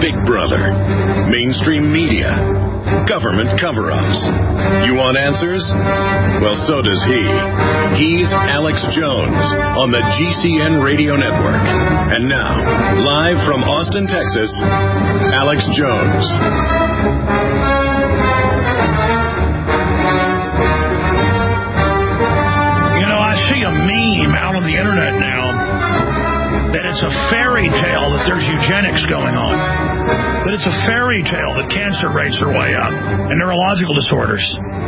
Big Brother, mainstream media, government cover-ups. You want answers? Well, so does he. He's Alex Jones on the GCN Radio Network. And now, live from Austin, Texas, Alex Jones. You know, I see a meme out on the internet now that it's a fairy tale that there's eugenics going on. That it's a fairy tale that cancer rates are way up and neurological disorders.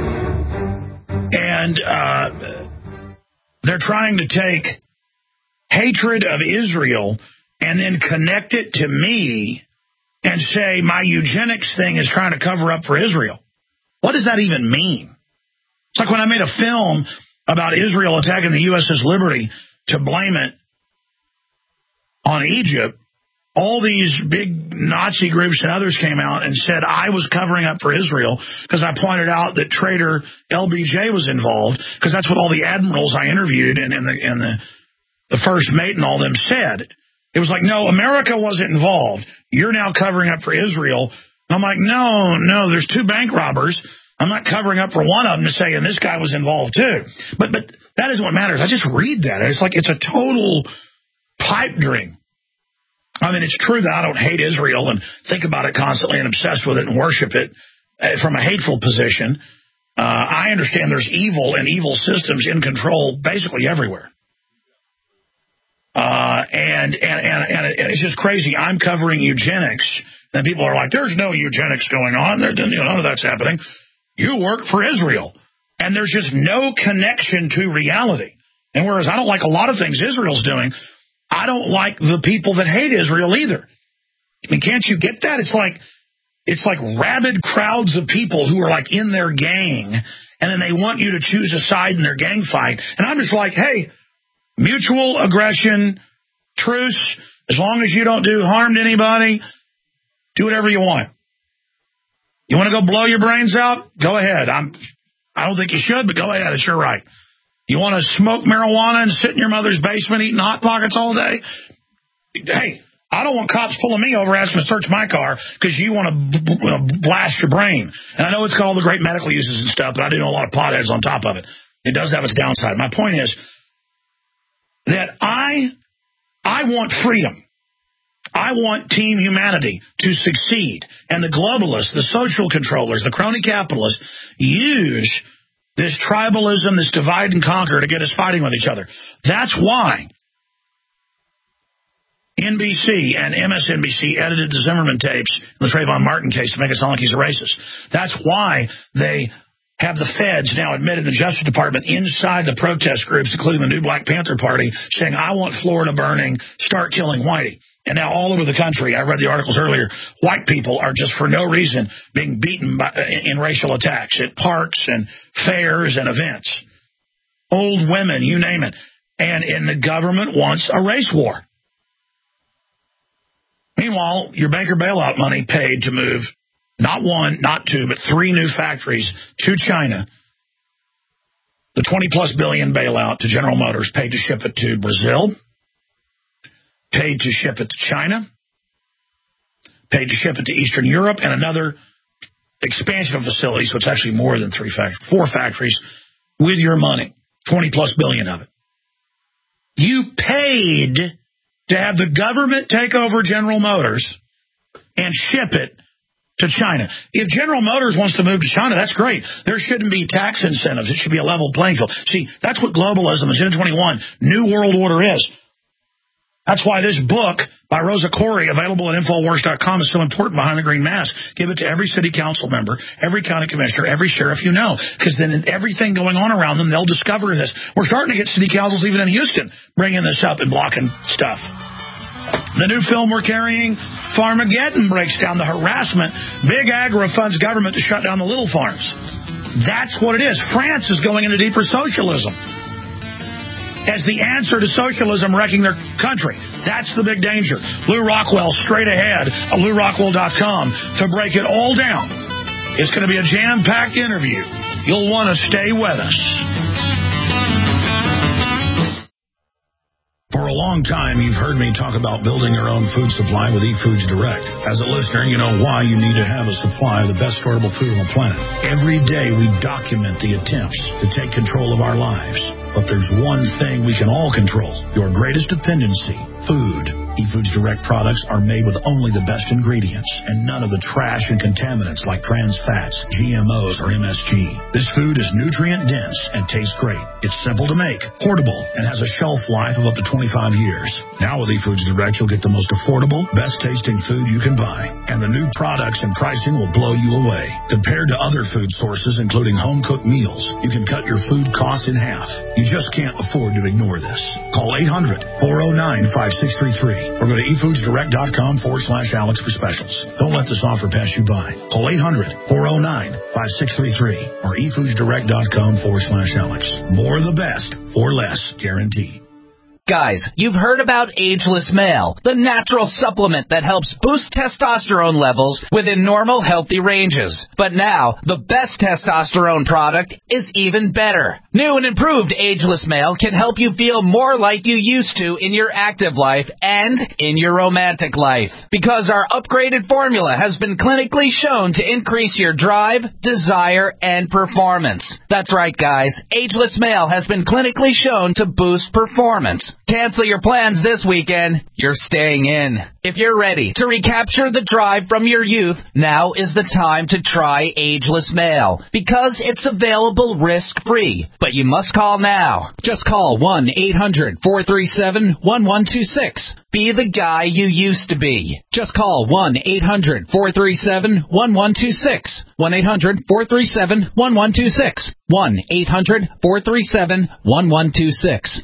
And they're trying to take hatred of Israel and then connect it to me and say my eugenics thing is trying to cover up for Israel. What does that even mean? It's like when I made a film about Israel attacking the USS Liberty to blame it on Egypt, all these big Nazi groups and others came out and said I was covering up for Israel because I pointed out that traitor LBJ was involved, because that's what all the admirals I interviewed and the first mate and all them said. It was like, no, America wasn't involved. You're now covering up for Israel. And I'm like, no, there's two bank robbers. I'm not covering up for one of them to say, and this guy was involved too. But that isn't what matters. I just read that. It's like it's a total pipe dream. I mean, it's true that I don't hate Israel and think about it constantly and obsessed with it and worship it from a hateful position. I understand there's evil and evil systems in control basically everywhere. And it's just crazy. I'm covering eugenics, and people are like, there's no eugenics going on. None of that's happening. You work for Israel. And there's just no connection to reality. And whereas I don't like a lot of things Israel's doing, I don't like the people that hate Israel either. I mean, can't you get that? It's like rabid crowds of people who are like in their gang, and then they want you to choose a side in their gang fight. And I'm just like, hey, mutual aggression, truce, as long as you don't do harm to anybody, do whatever you want. You want to go blow your brains out? Go ahead. I don't think you should, but go ahead. It's your right. You want to smoke marijuana and sit in your mother's basement eating Hot Pockets all day? Hey, I don't want cops pulling me over asking to search my car because you want to blast your brain. And I know it's got all the great medical uses and stuff, but I do know a lot of potheads on top of it. It does have its downside. My point is that I want freedom. I want Team Humanity to succeed. And the globalists, the social controllers, the crony capitalists use this tribalism, this divide and conquer to get us fighting with each other. That's why NBC and MSNBC edited the Zimmerman tapes in the Trayvon Martin case to make it sound like he's a racist. That's why they have the feds now admitted the Justice Department inside the protest groups, including the new Black Panther Party, saying, I want Florida burning, start killing Whitey. And now all over the country, I read the articles earlier, white people are just for no reason being beaten in racial attacks at parks and fairs and events. Old women, you name it. And the government wants a race war. Meanwhile, your banker bailout money paid to move not one, not two, but 3 new factories to China. The $20+ billion bailout to General Motors paid to ship it to Brazil, paid to ship it to China, paid to ship it to Eastern Europe, and another expansion of facilities, so it's actually more than 4 factories, with your money, $20+ billion of it. You paid to have the government take over General Motors and ship it to China. If General Motors wants to move to China, that's great. There shouldn't be tax incentives. It should be a level playing field. See, that's what globalism, Agenda 21, New World Order is. That's why this book by Rosa Corey, available at Infowars.com, is so important behind the green mask. Give it to every city council member, every county commissioner, every sheriff you know, because then everything going on around them, they'll discover this. We're starting to get city councils even in Houston bringing this up and blocking stuff. The new film we're carrying, Farmageddon, breaks down the harassment. Big Agri funds government to shut down the little farms. That's what it is. France is going into deeper socialism as the answer to socialism wrecking their country. That's the big danger. Lou Rockwell, straight ahead at LouRockwell.com to break it all down. It's going to be a jam-packed interview. You'll want to stay with us. For For a long time, you've heard me talk about building your own food supply with eFoods Direct. As a listener, you know why you need to have a supply of the best storable food on the planet. Every day, we document the attempts to take control of our lives. But there's one thing we can all control, your greatest dependency, food. eFoods Direct products are made with only the best ingredients and none of the trash and contaminants like trans fats, GMOs, or MSG. This food is nutrient-dense and tastes great. It's simple to make, portable, and has a shelf life of up to 25 years. Now with eFoods Direct, you'll get the most affordable, best-tasting food you can buy. And the new products and pricing will blow you away. Compared to other food sources, including home-cooked meals, you can cut your food costs in half. You just can't afford to ignore this. Call 800-409-5633 or go to efoodsdirect.com/Alex for specials. Don't let this offer pass you by. Call 800-409-5633 or efoodsdirect.com/Alex. More of the best for less, guaranteed. Guys, you've heard about Ageless Male, the natural supplement that helps boost testosterone levels within normal, healthy ranges. But now, the best testosterone product is even better. New and improved Ageless Male can help you feel more like you used to in your active life and in your romantic life. Because our upgraded formula has been clinically shown to increase your drive, desire, and performance. That's right, guys. Ageless Male has been clinically shown to boost performance. Cancel your plans this weekend. You're staying in. If you're ready to recapture the drive from your youth, now is the time to try Ageless Male because it's available risk-free. But you must call now. Just call 1-800-437-1126. Be the guy you used to be. Just call 1-800-437-1126. 1-800-437-1126. 1-800-437-1126.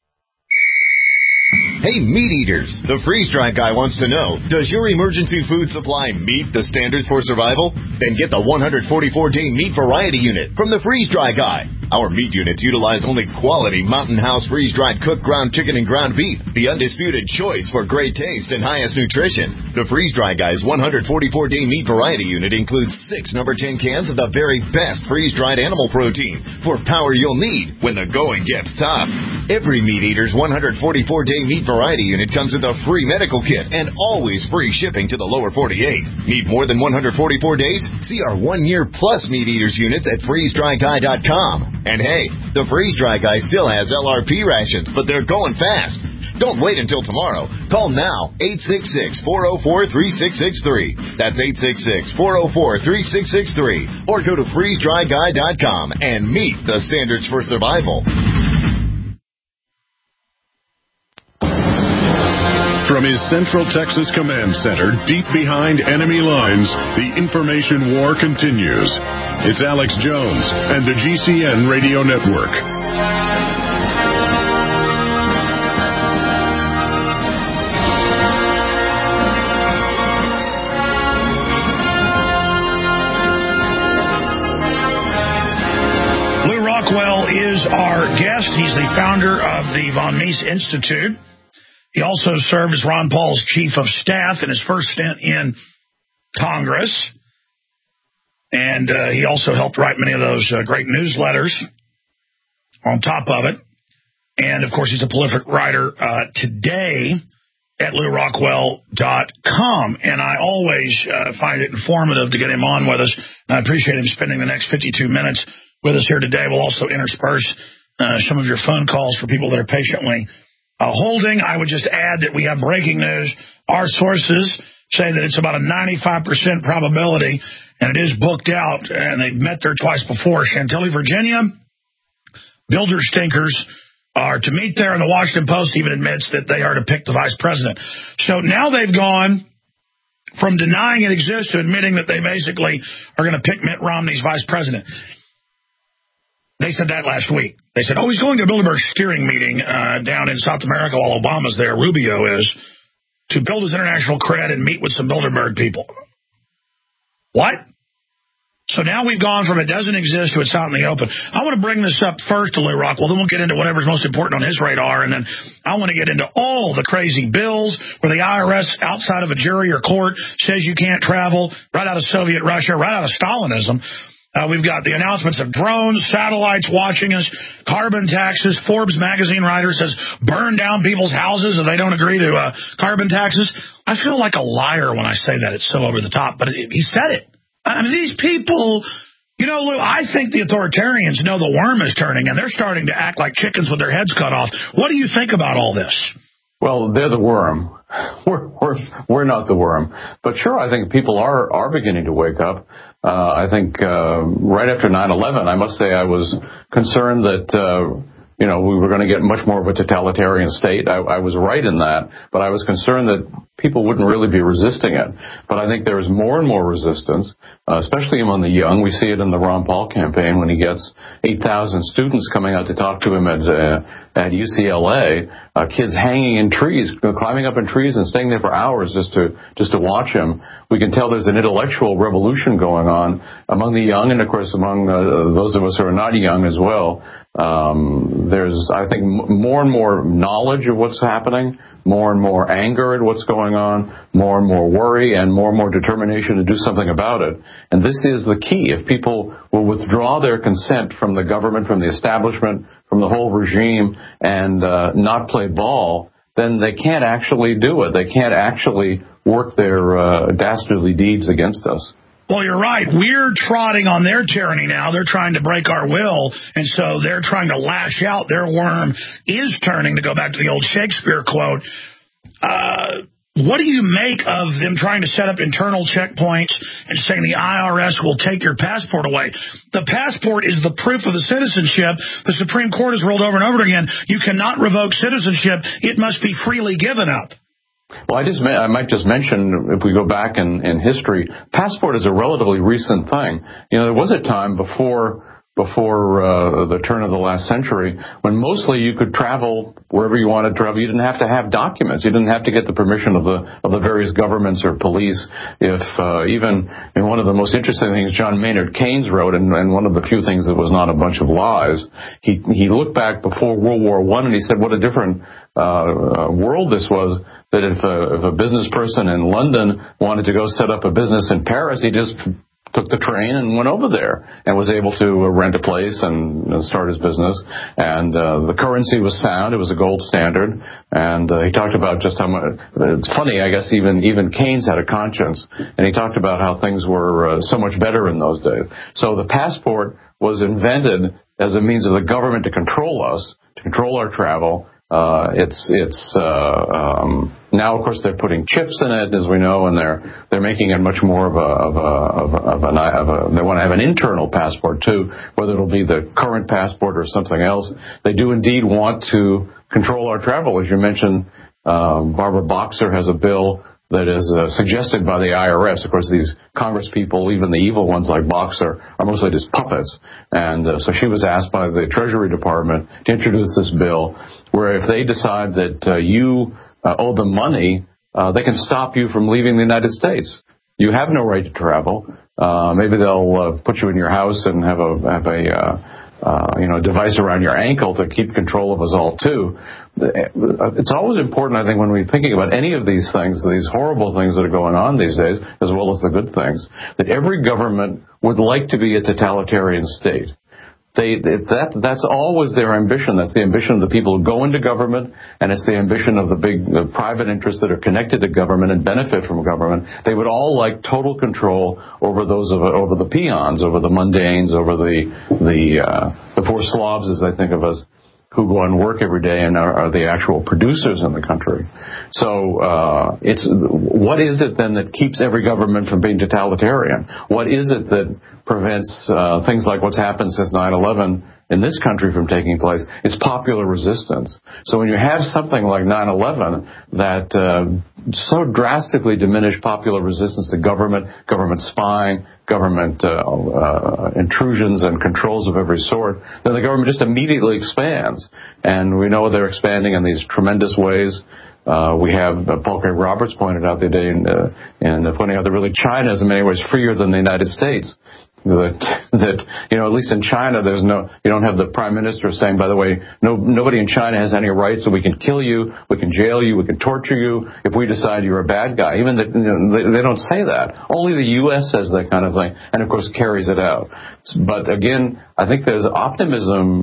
Hey, meat eaters, the freeze-dried guy wants to know, does your emergency food supply meet the standards for survival? Then get the 144-day meat variety unit from the freeze-dry guy. Our meat units utilize only quality Mountain House freeze-dried cooked ground chicken and ground beef, the undisputed choice for great taste and highest nutrition. The freeze-dry guy's 144-day meat variety unit includes 6 number 10 cans of the very best freeze-dried animal protein for power you'll need when the going gets tough. Every meat eater's 144-day meat variety unit comes with a free medical kit and always free shipping to the lower 48. Need more than 144 days? See our 1-year plus meat eaters units at freezedryguy.com. And hey, the freeze-dry guy still has LRP rations, but they're going fast. Don't wait until tomorrow. Call now, 866-404-3663. That's 866-404-3663. Or go to freezedryguy.com and meet the standards for survival. From his Central Texas Command Center, deep behind enemy lines, the information war continues. It's Alex Jones and the GCN Radio Network. Lew Rockwell is our guest. He's the founder of the Von Mises Institute. He also served as Ron Paul's chief of staff in his first stint in Congress. And he also helped write many of those great newsletters on top of it. And, of course, he's a prolific writer today at LewRockwell.com. And I always find it informative to get him on with us. And I appreciate him spending the next 52 minutes with us here today. We'll also intersperse some of your phone calls for people that are patiently holding. I would just add that we have breaking news. Our sources say that it's about a 95% probability, and it is booked out, and they've met there twice before. Chantilly, Virginia, builder stinkers are to meet there, and the Washington Post even admits that they are to pick the vice president. So now they've gone from denying it exists to admitting that they basically are going to pick Mitt Romney's vice president. They said that last week. They said, he's going to a Bilderberg steering meeting down in South America while Obama's there, Rubio is, to build his international cred and meet with some Bilderberg people. What? So now we've gone from it doesn't exist to it's out in the open. I want to bring this up first to Lew Rockwell, then we'll get into whatever's most important on his radar, and then I want to get into all the crazy bills where the IRS outside of a jury or court says you can't travel, right out of Soviet Russia, right out of Stalinism. We've got the announcements of drones, satellites watching us, carbon taxes. Forbes magazine writer says burn down people's houses if they don't agree to carbon taxes. I feel like a liar when I say that. It's so over the top, but he said it. I mean, these people, you know, Lou, I think the authoritarians know the worm is turning, and they're starting to act like chickens with their heads cut off. What do you think about all this? Well, they're the worm. We're not the worm. But sure, I think people are beginning to wake up. I think right after 9/11, I must say I was concerned that we were going to get much more of a totalitarian state. I was right in that, but I was concerned that people wouldn't really be resisting it. But I think there's more and more resistance, especially among the young. We see it in the Ron Paul campaign when he gets 8,000 students coming out to talk to him at UCLA, kids hanging in trees, climbing up in trees and staying there for hours just to watch him. We can tell there's an intellectual revolution going on among the young, and of course among those of us who are not young as well. There's, I think, more and more knowledge of what's happening, more and more anger at what's going on, more and more worry, and more determination to do something about it. And this is the key. If people will withdraw their consent from the government, from the establishment, from the whole regime, and not play ball, then they can't actually do it. They can't actually work their dastardly deeds against us. Well, you're right. We're trotting on their tyranny now. They're trying to break our will, and so they're trying to lash out. Their worm is turning, to go back to the old Shakespeare quote. What do you make of them trying to set up internal checkpoints and saying the IRS will take your passport away? The passport is the proof of the citizenship. The Supreme Court has rolled over and over again. You cannot revoke citizenship. It must be freely given up. Well, I might just mention, if we go back in history, passport is a relatively recent thing. There was a time before the turn of the last century when mostly you could travel wherever you wanted to travel. You didn't have to have documents. You didn't have to get the permission of the various governments or police. If even in one of the most interesting things John Maynard Keynes wrote, and one of the few things that was not a bunch of lies, he looked back before World War I and he said what a different world this was. That if a business person in London wanted to go set up a business in Paris, he just took the train and went over there and was able to rent a place and start his business. And the currency was sound. It was a gold standard. And he talked about just how much. It's funny, I guess, even Keynes had a conscience. And he talked about how things were so much better in those days. So the passport was invented as a means of the government to control us, to control our travel. Now, of course, they're putting chips in it, as we know, and they're making it much more they want to have an internal passport too, whether it'll be the current passport or something else. They do indeed want to control our travel, as you mentioned. Barbara Boxer has a bill that is suggested by the IRS. Of course, these Congress people, even the evil ones like Boxer, are mostly just puppets. And so she was asked by the Treasury Department to introduce this bill where if they decide that you owe them money, they can stop you from leaving the United States. You have no right to travel. Maybe they'll put you in your house and have a device around your ankle to keep control of us all too. It's always important, I think, when we're thinking about any of these things, these horrible things that are going on these days, as well as the good things, that every government would like to be a totalitarian state. That's always their ambition. That's the ambition of the people who go into government, and it's the ambition of the big private interests that are connected to government and benefit from government. They would all like total control over over the peons, over the mundanes, over the poor slobs, as they think of us, who go and work every day and are the actual producers in the country. So what is it then that keeps every government from being totalitarian? What is it that prevents things like what's happened since 9/11 in this country from taking place? It's popular resistance. So when you have something like 9/11 that so drastically diminished popular resistance to government spying, government intrusions and controls of every sort, then the government just immediately expands. And we know they're expanding in these tremendous ways. We have Paul Craig Roberts pointed out the other day in pointing out that really China is in many ways freer than the United States. that at least in China, you don't have the prime minister saying, by the way, nobody in China has any rights, so we can kill you, we can jail you, we can torture you if we decide you're a bad guy. Even they don't say that. Only the U.S. says that kind of thing, and of course carries it out. But again, I think there's optimism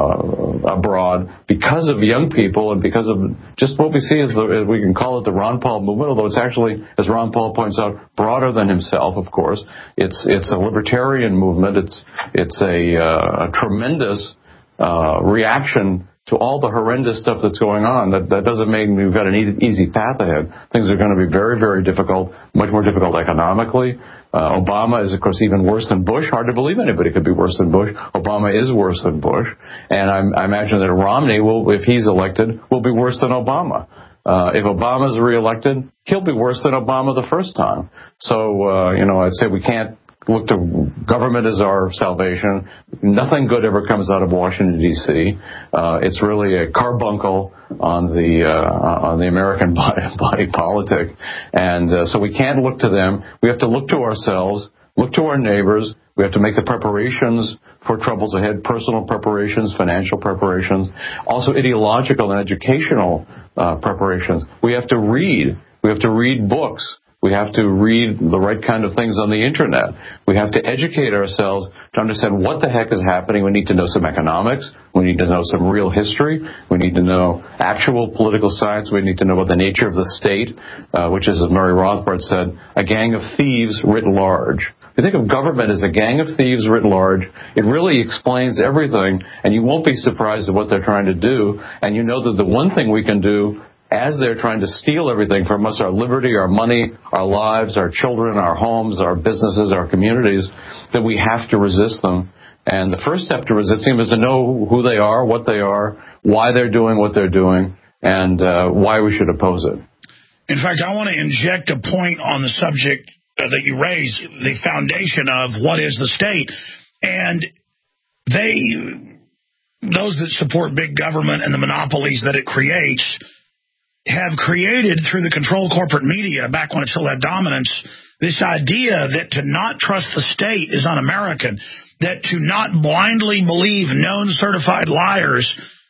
abroad because of young people and because of just what we see as we can call it the Ron Paul movement, although it's actually, as Ron Paul points out, broader than himself, of course. It's a libertarian movement. It's a tremendous reaction to all the horrendous stuff that's going on. That doesn't mean we've got an easy path ahead. Things are going to be very, very difficult, much more difficult economically. Obama is, of course, even worse than Bush. Hard to believe anybody could be worse than Bush. Obama is worse than Bush. And I imagine that Romney will, if he's elected, will be worse than Obama. If Obama's reelected, he'll be worse than Obama the first time. So, I'd say we can't look to government as our salvation. Nothing good ever comes out of Washington, D.C. It's really a carbuncle on the American body politic. And so we can't look to them. We have to look to ourselves, look to our neighbors. We have to make the preparations for troubles ahead, personal preparations, financial preparations, also ideological and educational preparations. We have to read. We have to read books. We have to read the right kind of things on the Internet. We have to educate ourselves to understand what the heck is happening. We need to know some economics. We need to know some real history. We need to know actual political science. We need to know about the nature of the state, which is, as Murray Rothbard said, a gang of thieves writ large. If you think of government as a gang of thieves writ large, it really explains everything, and you won't be surprised at what they're trying to do. And you know that the one thing we can do as they're trying to steal everything from us, our liberty, our money, our lives, our children, our homes, our businesses, our communities, that we have to resist them. And the first step to resisting them is to know who they are, what they are, why they're doing what they're doing, and why we should oppose it. In fact, I want to inject a point on the subject that you raised, the foundation of what is the state. And those that support big government and the monopolies that it creates have created, through the controlled corporate media, back when it still had dominance, this idea that to not trust the state is un-American, that to not blindly believe known certified liars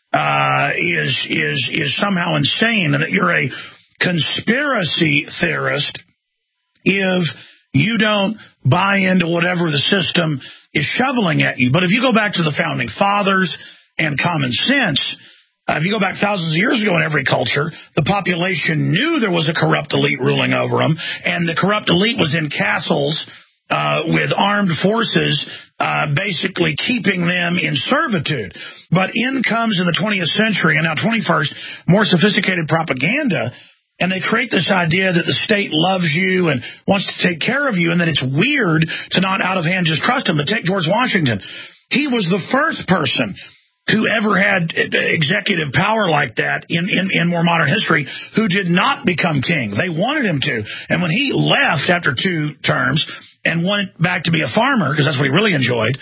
is somehow insane, and that you're a conspiracy theorist if you don't buy into whatever the system is shoveling at you. But if you go back to the Founding Fathers and common sense, if you go back thousands of years ago in every culture, the population knew there was a corrupt elite ruling over them, and the corrupt elite was in castles with armed forces basically keeping them in servitude. But in comes in the 20th century, and now 21st, more sophisticated propaganda, and they create this idea that the state loves you and wants to take care of you, and that it's weird to not out of hand just trust him. But take George Washington. He was the first person who ever had executive power like that in more modern history, who did not become king. They wanted him to. And when he left after 2 terms and went back to be a farmer, because that's what he really enjoyed,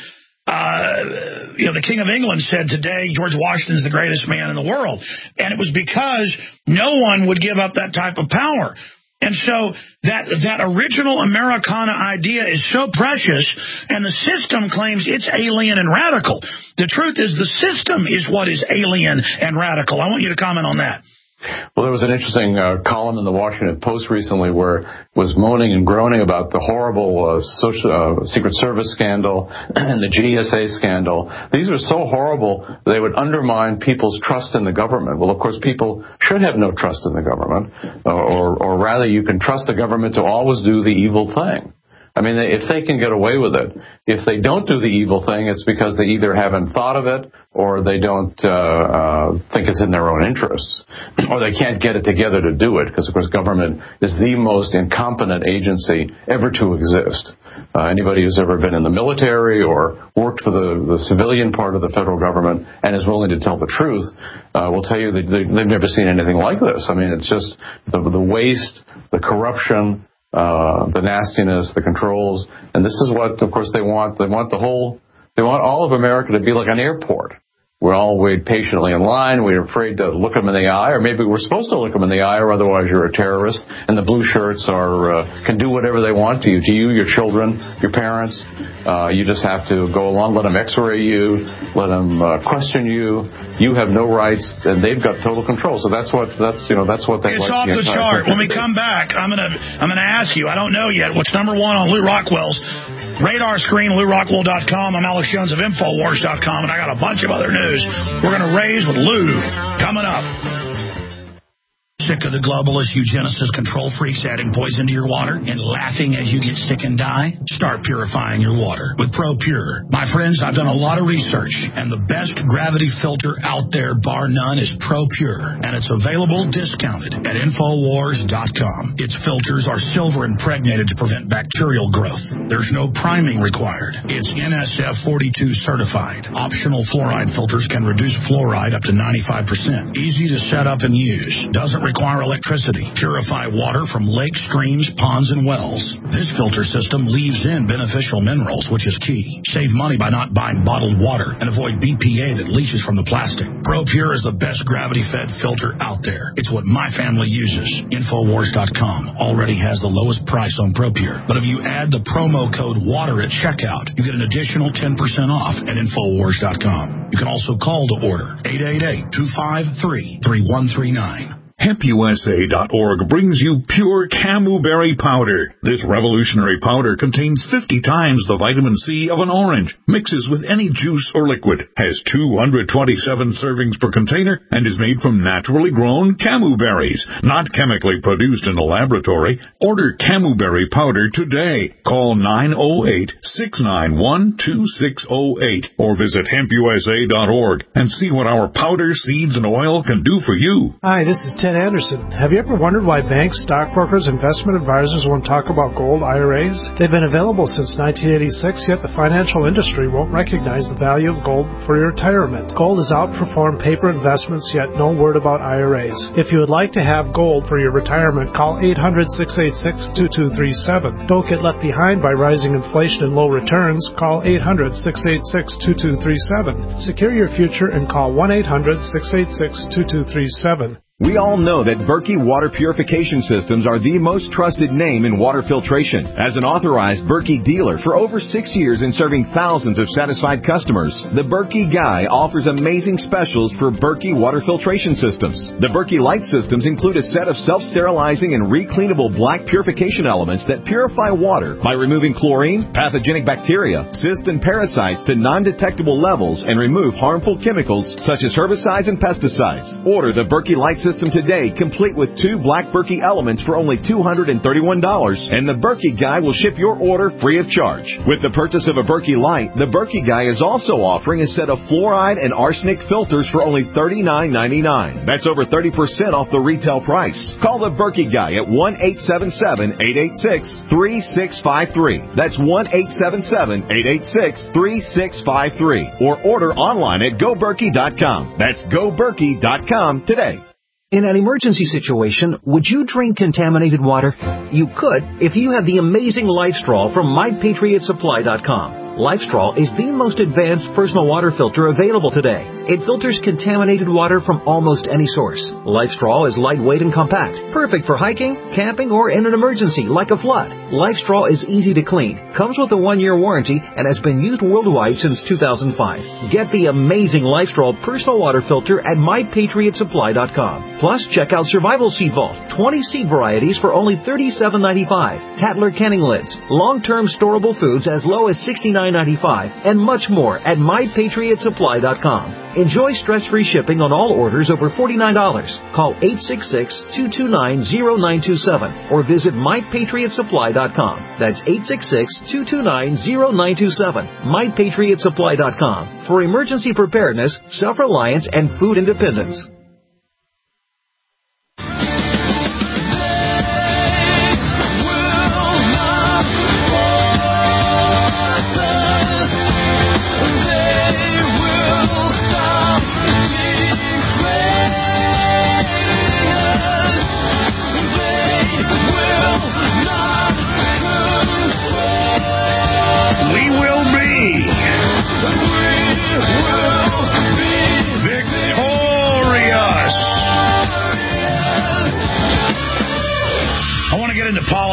the King of England said today, George Washington's the greatest man in the world. And it was because no one would give up that type of power. And so that original Americana idea is so precious, and the system claims it's alien and radical. The truth is the system is what is alien and radical. I want you to comment on that. Well, there was an interesting column in the Washington Post recently where it was moaning and groaning about the horrible Secret Service scandal and the GSA scandal. These are so horrible they would undermine people's trust in the government. Well, of course, people should have no trust in the government, or rather you can trust the government to always do the evil thing. I mean, if they can get away with it, if they don't do the evil thing, it's because they either haven't thought of it or they don't think it's in their own interests, or they can't get it together to do it, because, of course, government is the most incompetent agency ever to exist. Anybody who's ever been in the military or worked for the civilian part of the federal government and is willing to tell the truth will tell you that they've never seen anything like this. I mean, it's just the waste, the corruption, the nastiness, the controls, and this is what, of course, they want. They want all of America to be like an airport. We all wait patiently in line. We're afraid to look them in the eye, or maybe we're supposed to look them in the eye, or otherwise you're a terrorist. And the blue shirts can do whatever they want to you, your children, your parents. You just have to go along, let them X-ray you, let them question you. You have no rights, and they've got total control. So that's what they like. It's off the chart. When we come back, I'm gonna ask you. I don't know yet what's number one on Lew Rockwell's radar screen, LewRockwell.com. I'm Alex Jones of Infowars.com, and I got a bunch of other news we're going to raise with Lew coming up. Sick of the globalist eugenicist control freaks adding poison to your water and laughing as you get sick and die? Start purifying your water with ProPure. My friends, I've done a lot of research, and the best gravity filter out there, bar none, is ProPure, and it's available discounted at Infowars.com. Its filters are silver impregnated to prevent bacterial growth. There's no priming required. It's NSF 42 certified. Optional fluoride filters can reduce fluoride up to 95%. Easy to set up and use. Doesn't require electricity. Purify water from lakes, streams, ponds, and wells. This filter system leaves in beneficial minerals, which is key. Save money by not buying bottled water and avoid BPA that leaches from the plastic. ProPure is the best gravity-fed filter out there. It's what my family uses. Infowars.com already has the lowest price on ProPure. But if you add the promo code WATER at checkout, you get an additional 10% off at Infowars.com. You can also call to order 888-253-3139. HempUSA.org brings you pure camu-berry powder. This revolutionary powder contains 50 times the vitamin C of an orange, mixes with any juice or liquid, has 227 servings per container, and is made from naturally grown camu berries, not chemically produced in a laboratory. Order camu-berry powder today. Call 908-691-2608 or visit HempUSA.org and see what our powder, seeds, and oil can do for you. Hi, this is Ted Anderson. Have you ever wondered why banks, stockbrokers, investment advisors won't talk about gold IRAs? They've been available since 1986, yet the financial industry won't recognize the value of gold for your retirement. Gold has outperformed paper investments, yet no word about IRAs. If you would like to have gold for your retirement, call 800-686-2237. Don't get left behind by rising inflation and low returns. Call 800-686-2237. Secure your future and call 1-800-686-2237. We all know that Berkey Water Purification Systems are the most trusted name in water filtration. As an authorized Berkey dealer for over 6 years and serving thousands of satisfied customers, the Berkey Guy offers amazing specials for Berkey Water Filtration Systems. The Berkey Light Systems include a set of self-sterilizing and recleanable black purification elements that purify water by removing chlorine, pathogenic bacteria, cysts, and parasites to non-detectable levels and remove harmful chemicals such as herbicides and pesticides. Order the Berkey Light System today, complete with 2 black Berkey elements for only $231, and the Berkey Guy will ship your order free of charge. With the purchase of a Berkey Light, the Berkey Guy is also offering a set of fluoride and arsenic filters for only $39.99. That's over 30% off the retail price. Call the Berkey Guy at 1-877-886-3653. That's 1-877-886-3653. Or order online at GoBerkey.com. That's GoBerkey.com today. In an emergency situation, would you drink contaminated water? You could if you have the amazing LifeStraw from MyPatriotSupply.com. LifeStraw is the most advanced personal water filter available today. It filters contaminated water from almost any source. LifeStraw is lightweight and compact, perfect for hiking, camping, or in an emergency like a flood. LifeStraw is easy to clean, comes with a 1-year warranty, and has been used worldwide since 2005. Get the amazing LifeStraw personal water filter at MyPatriotSupply.com. Plus, check out Survival Seed Vault, 20 seed varieties for only $37.95, Tatler Kenning lids, long-term storable foods as low as $69.95, and much more at MyPatriotSupply.com. Enjoy stress-free shipping on all orders over $49. Call 866-229-0927 or visit MyPatriotSupply.com. That's 866-229-0927. MyPatriotSupply.com for emergency preparedness, self-reliance, and food independence. We will be.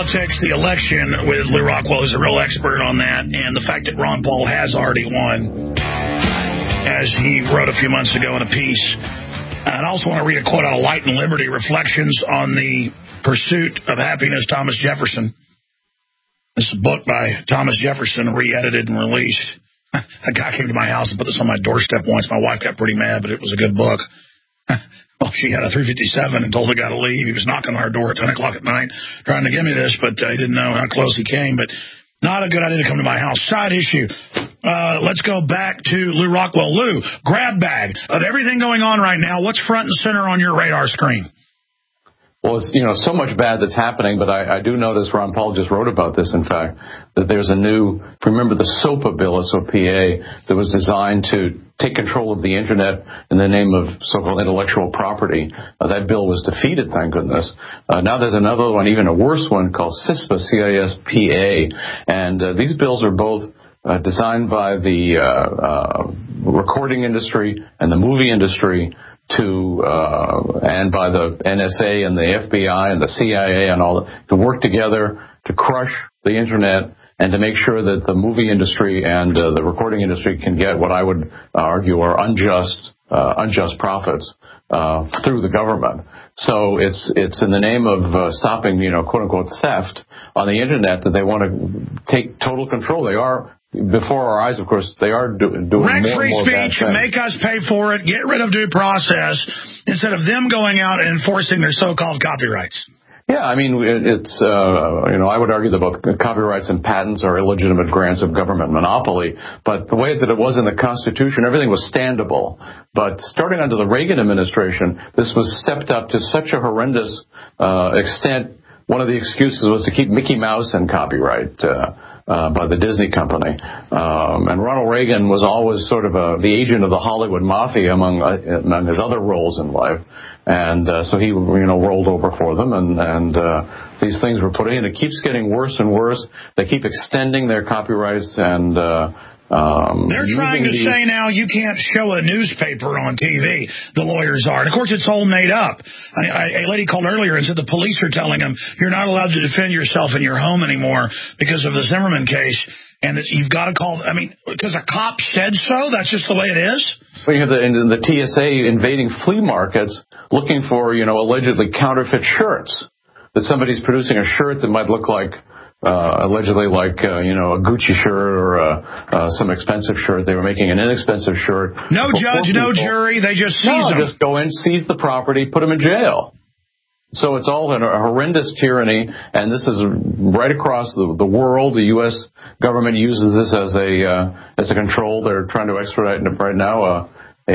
politics, the election with Lew Rockwell, who's a real expert on that, and the fact that Ron Paul has already won, as he wrote a few months ago in a piece. And I also want to read a quote out of Light and Liberty, Reflections on the Pursuit of Happiness, Thomas Jefferson. This is a book by Thomas Jefferson, re-edited and released. A guy came to my house and put this on my doorstep once. My wife got pretty mad, but it was a good book. Well, she had a 357 and told the guy to leave. He was knocking on our door at 10 o'clock at night trying to give me this, but he didn't know how close he came. But not a good idea to come to my house. Side issue. Let's go back to Lew Rockwell. Lew, grab bag of everything going on right now. What's front and center on your radar screen? Well, it's, so much bad that's happening, but I do notice Ron Paul just wrote about this, in fact, that there's a new, remember the SOPA bill, S-O-P-A, that was designed to take control of the Internet in the name of so-called intellectual property. That bill was defeated, thank goodness. Now there's another one, even a worse one, called CISPA, C-I-S-P-A, and these bills are both designed by the recording industry and the movie industry and by the NSA and the FBI and the CIA and all that, to work together to crush the Internet and to make sure that the movie industry and the recording industry can get what I would argue are unjust profits through the government. So it's in the name of stopping, quote unquote theft on the Internet that they want to take total control. They are. Before our eyes, of course, they are doing more and more free speech, make us pay for it, get rid of due process, instead of them going out and enforcing their so-called copyrights. Yeah, I mean, it's, I would argue that both copyrights and patents are illegitimate grants of government monopoly, but the way that it was in the Constitution, everything was standable. But starting under the Reagan administration, this was stepped up to such a horrendous extent. One of the excuses was to keep Mickey Mouse in copyright, by the Disney company. And Ronald Reagan was always sort of the agent of the Hollywood mafia among his other roles in life. And so he, rolled over for them, and these things were put in. It keeps getting worse and worse. They keep extending their copyrights, and they're trying to say now you can't show a newspaper on TV, the lawyers are. And, of course, it's all made up. A lady called earlier and said the police are telling them you're not allowed to defend yourself in your home anymore because of the Zimmerman case, and that you've got to call, because a cop said so? That's just the way it is? Well, you have the TSA invading flea markets looking for, allegedly counterfeit shirts. That somebody's producing a shirt that might look like allegedly like, a Gucci shirt or some expensive shirt. They were making an inexpensive shirt. No judge, no jury. They just seize them. Just go in, seize the property, put them in jail. So it's all a horrendous tyranny, and this is right across the world. The U.S. government uses this as a control. They're trying to extradite right now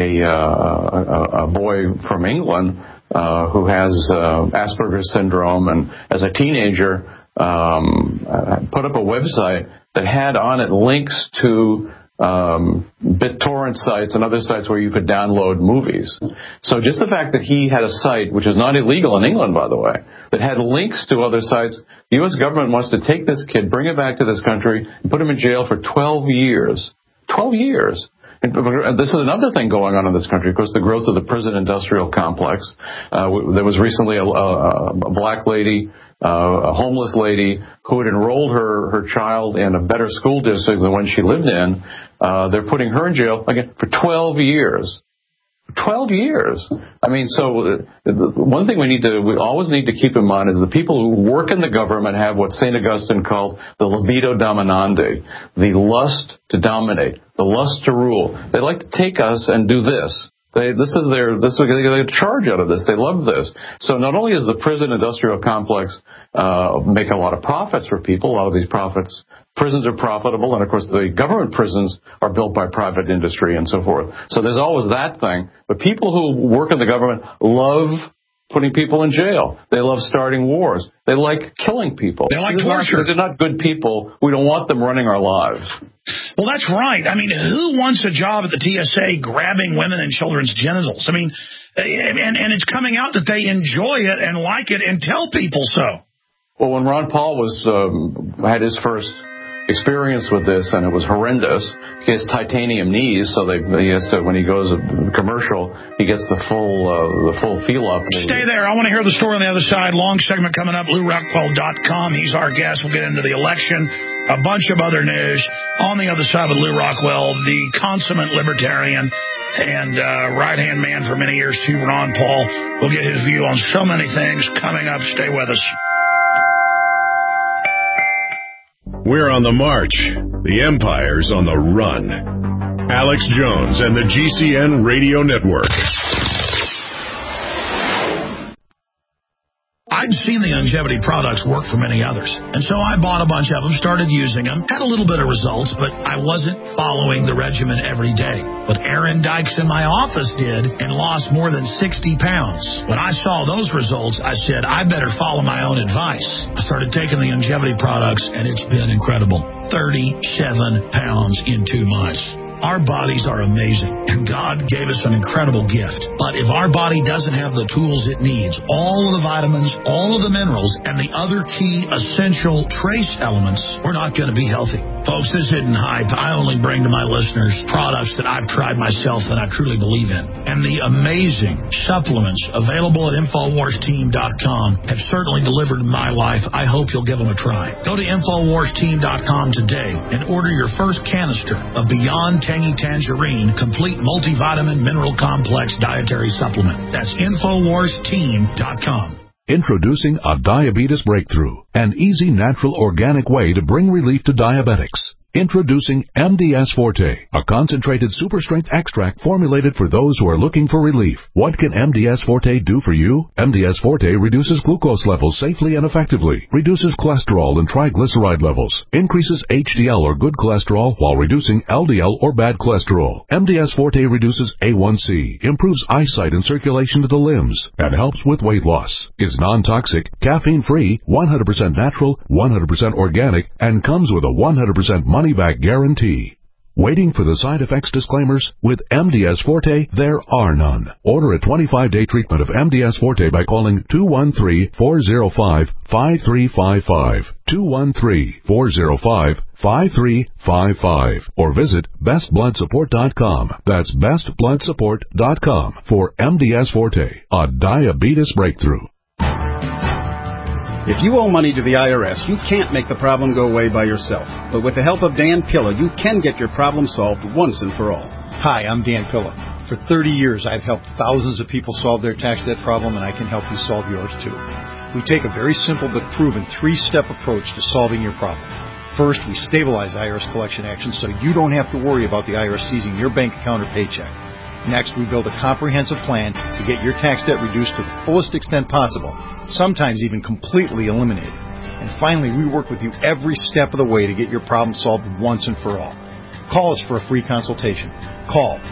a boy from England who has Asperger's syndrome, and as a teenager put up a website that had on it links to BitTorrent sites and other sites where you could download movies. So just the fact that he had a site, which is not illegal in England, by the way, that had links to other sites, the U.S. government wants to take this kid, bring him back to this country, and put him in jail for 12 years. 12 years. And this is another thing going on in this country, of course, the growth of the prison industrial complex. There was recently a black lady, a homeless lady, who had enrolled her child in a better school district than one she lived in. They're putting her in jail, again, for 12 years. 12 years. So one thing we always need to keep in mind is the people who work in the government have what St. Augustine called the libido dominandi, the lust to dominate, the lust to rule. They like to take us and do this. They get a charge out of this. They love this. So not only is the prison industrial complex making a lot of profits for people, a lot of these prisons are profitable, and of course the government prisons are built by private industry and so forth. So there's always that thing. But people who work in the government love putting people in jail. They love starting wars. They like killing people. They like torture. They're not good people. We don't want them running our lives. Well, that's right. Who wants a job at the TSA grabbing women and children's genitals? And it's coming out that they enjoy it and like it and tell people so. Well, when Ron Paul had his first experience with this, and it was horrendous. He has titanium knees, so he has to, when he goes commercial, he gets the full feel up. Stay there. I want to hear the story on the other side. Long segment coming up. LouRockwell.com. He's our guest. We'll get into the election, a bunch of other news on the other side with Lou Rockwell, the consummate libertarian and right-hand man for many years too, Ron Paul. We'll get his view on so many things coming up. Stay with us. We're on the march. The empire's on the run. Alex Jones and the GCN Radio Network. I'd seen the longevity products work for many others, and so I bought a bunch of them, started using them, had a little bit of results, but I wasn't following the regimen every day. But Aaron Dykes in my office did and lost more than 60 pounds. When I saw those results, I said, I better follow my own advice. I started taking the longevity products, and it's been incredible. 37 pounds in 2 months. Our bodies are amazing, and God gave us an incredible gift. But if our body doesn't have the tools it needs, all of the vitamins, all of the minerals, and the other key essential trace elements, we're not going to be healthy. Folks, this isn't hype. I only bring to my listeners products that I've tried myself and I truly believe in. And the amazing supplements available at InfoWarsTeam.com have certainly delivered in my life. I hope you'll give them a try. Go to InfoWarsTeam.com today and order your first canister of Beyond Tangy Tangerine Complete Multivitamin Mineral Complex Dietary Supplement. That's InfoWarsTeam.com. Introducing a diabetes breakthrough, an easy, natural, organic way to bring relief to diabetics. Introducing MDS Forte, a concentrated super-strength extract formulated for those who are looking for relief. What can MDS Forte do for you? MDS Forte reduces glucose levels safely and effectively, reduces cholesterol and triglyceride levels, increases HDL or good cholesterol while reducing LDL or bad cholesterol. MDS Forte reduces A1C, improves eyesight and circulation to the limbs, and helps with weight loss. Is non-toxic, caffeine-free, 100% natural, 100% organic, and comes with a 100% money-back guarantee. Waiting for the side effects disclaimers? With MDS Forte, there are none. Order a 25-day treatment of MDS Forte by calling 213-405-5355, 213-405-5355, or visit bestbloodsupport.com. That's bestbloodsupport.com for MDS Forte, a diabetes breakthrough. If you owe money to the IRS, you can't make the problem go away by yourself. But with the help of Dan Pilla, you can get your problem solved once and for all. Hi, I'm Dan Pilla. For 30 years, I've helped thousands of people solve their tax debt problem, and I can help you solve yours too. We take a very simple but proven 3-step approach to solving your problem. First, we stabilize IRS collection actions so you don't have to worry about the IRS seizing your bank account or paycheck. Next, we build a comprehensive plan to get your tax debt reduced to the fullest extent possible, sometimes even completely eliminated. And finally, we work with you every step of the way to get your problem solved once and for all. Call us for a free consultation. Call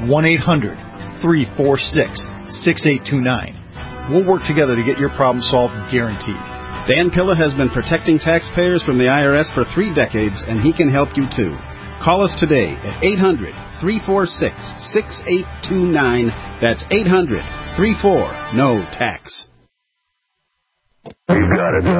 1-800-346-6829. We'll work together to get your problem solved, guaranteed. Dan Pilla has been protecting taxpayers from the IRS for 3 decades, and he can help you too. Call us today at 800-346-6829. That's 800-34-NO-TAX. You got it.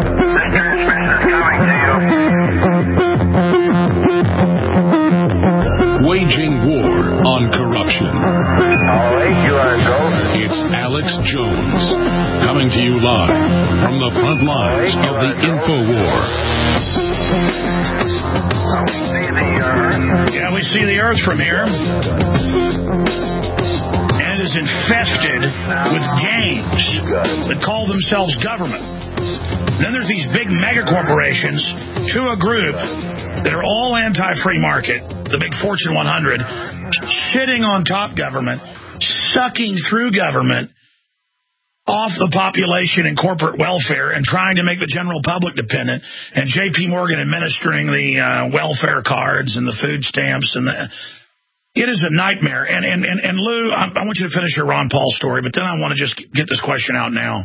Waging war on corruption. All right, you are go. It's Alex Jones, coming to you live from the front lines of the InfoWar. Yeah, we see the Earth from here. And it is infested with gangs that call themselves government. Then there's these big mega corporations to a group that are all anti-free market, the big Fortune 100, shitting on top government, sucking through government off the population and corporate welfare and trying to make the general public dependent, and J.P. Morgan administering the welfare cards and the food stamps. It is a nightmare. And Lou, I want you to finish your Ron Paul story, but then I want to just get this question out now.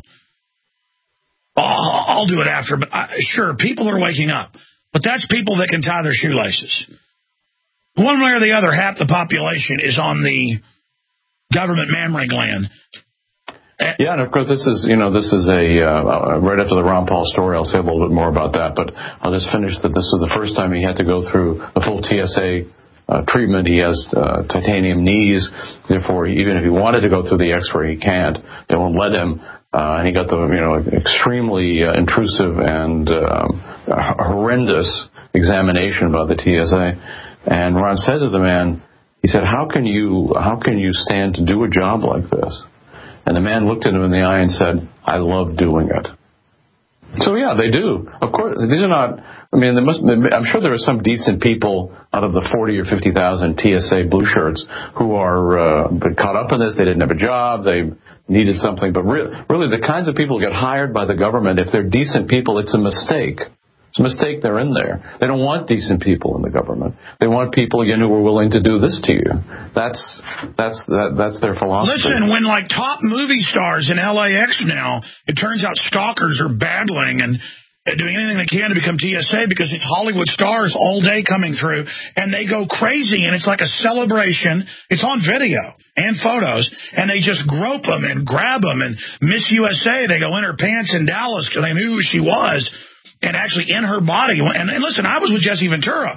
I'll do it after, but sure, people are waking up. But that's people that can tie their shoelaces. One way or the other, half the population is on the government mammary gland. Yeah, and of course this is right after the Ron Paul story. I'll say a little bit more about that, but I'll just finish that this was the first time he had to go through a full TSA treatment. He has titanium knees, therefore even if he wanted to go through the X-ray, he can't. They won't let him. And he got the extremely intrusive and horrendous examination by the TSA. And Ron said to the man, he said, "How can you stand to do a job like this?" And the man looked at him in the eye and said, "I love doing it." So yeah, they do. Of course, these are not. I mean, I'm sure there are some decent people out of the 40 or 50,000 TSA blue shirts who are been caught up in this. They didn't have a job. They needed something. But really, the kinds of people who get hired by the government, if they're decent people, it's a mistake. It's a mistake they're in there. They don't want decent people in the government. They want people, again, who are willing to do this to you. That's their philosophy. Listen, when like top movie stars in LAX now, it turns out stalkers are battling and doing anything they can to become TSA because it's Hollywood stars all day coming through, and they go crazy, and it's like a celebration. It's on video and photos, and they just grope them and grab them. And Miss USA, they go in her pants in Dallas because they knew who she was. And actually in her body. And listen, I was with Jesse Ventura.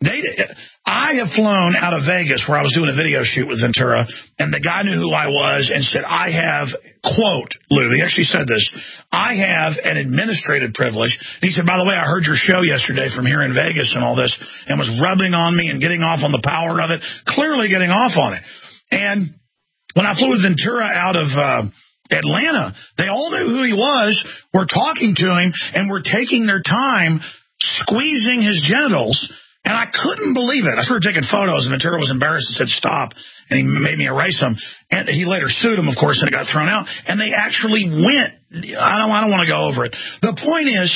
I have flown out of Vegas where I was doing a video shoot with Ventura, and the guy knew who I was and said, I have, quote, Lou, he actually said this, I have an administrative privilege. And he said, by the way, I heard your show yesterday from here in Vegas and all this, and was rubbing on me and getting off on the power of it, clearly getting off on it. And when I flew with Ventura out of Atlanta, they all knew who he was, were talking to him, and were taking their time squeezing his genitals, and I couldn't believe it. I started taking photos, and Ventura was embarrassed and said, stop, and he made me erase them. And he later sued him, of course, and it got thrown out, and they actually went. I don't want to go over it. The point is,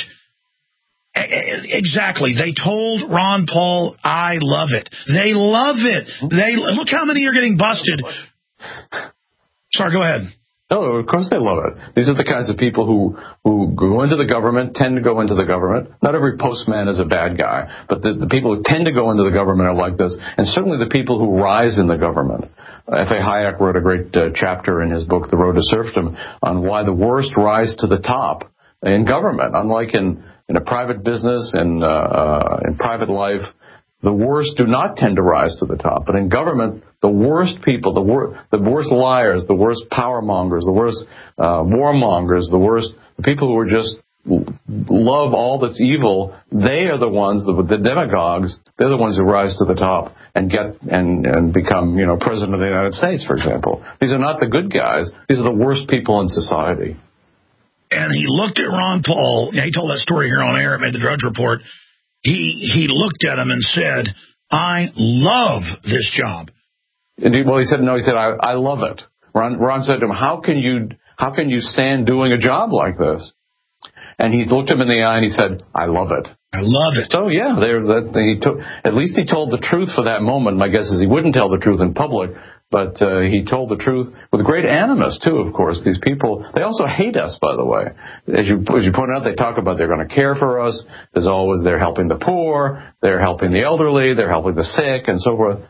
exactly, they told Ron Paul, I love it. They love it. Look how many are getting busted. Sorry, go ahead. No, of course they love it. These are the kinds of people who go into the government, tend to go into the government. Not every postman is a bad guy, but the people who tend to go into the government are like this, and certainly the people who rise in the government. F.A. Hayek wrote a great chapter in his book, The Road to Serfdom, on why the worst rise to the top in government. Unlike in a private business and in private life, the worst do not tend to rise to the top. But in government, the worst people, the worst liars, the worst power mongers, the worst warmongers, the people who are just love all that's evil, they are the ones, the demagogues, they're the ones who rise to the top and get and become, president of the United States, for example. These are not the good guys. These are the worst people in society. And he looked at Ron Paul. He told that story here on air. It made the Drudge Report. He looked at him and said, I love this job. Well, he said, I love it. Ron said to him, how can you stand doing a job like this? And he looked him in the eye and he said, I love it. I love it. So, yeah, at least he told the truth for that moment. My guess is he wouldn't tell the truth in public, but he told the truth with great animus, too, of course. These people, they also hate us, by the way. As you pointed out, they talk about they're going to care for us. There's always they're helping the poor, they're helping the elderly, they're helping the sick, and so forth.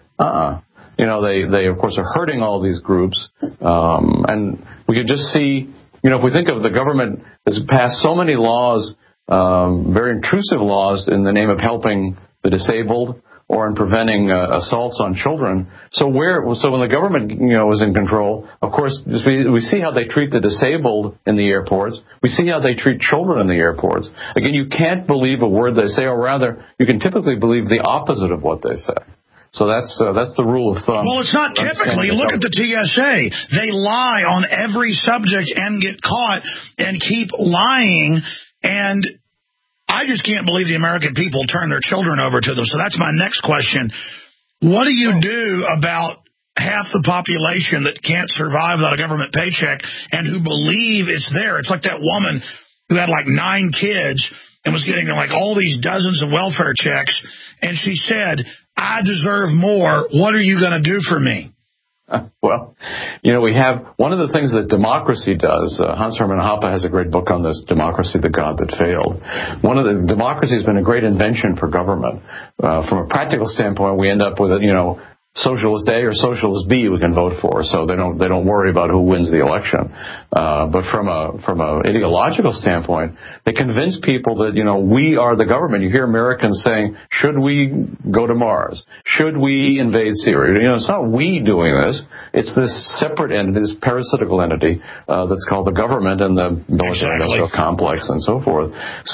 They, of course, are hurting all these groups. And we could just see, if we think of the government has passed so many laws, very intrusive laws in the name of helping the disabled or in preventing assaults on children. So when the government, is in control, of course, we see how they treat the disabled in the airports. We see how they treat children in the airports. Again, you can't believe a word they say, or rather, you can typically believe the opposite of what they say. So that's the rule of thumb. Well, it's not typically. Look at the TSA. They lie on every subject and get caught and keep lying. And I just can't believe the American people turn their children over to them. So that's my next question. What do you do about half the population that can't survive without a government paycheck and who believe it's there? It's like that woman who had like 9 kids and was getting like all these dozens of welfare checks. And she said, I deserve more. What are you going to do for me? Well, we have one of the things that democracy does. Hans Hermann Hoppe has a great book on this, Democracy, the God That Failed. Democracy has been a great invention for government. From a practical standpoint, we end up with, Socialist A or Socialist B we can vote for, so they don't worry about who wins the election. But from a ideological standpoint, they convince people that, we are the government. You hear Americans saying, should we go to Mars? Should we invade Syria? It's not we doing this. It's this separate entity, this parasitical entity that's called the government and the military-industrial complex and so forth.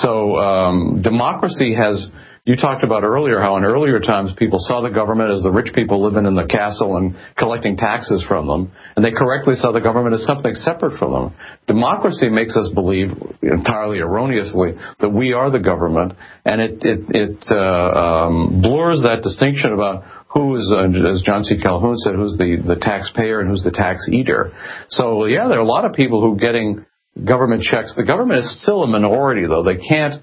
So democracy has... You talked about earlier how in earlier times people saw the government as the rich people living in the castle and collecting taxes from them, and they correctly saw the government as something separate from them. Democracy makes us believe, entirely erroneously, that we are the government, and it blurs that distinction about who is, as John C. Calhoun said, who's the taxpayer and who's the tax eater. So, yeah, there are a lot of people who are getting government checks. The government is still a minority, though. They can't,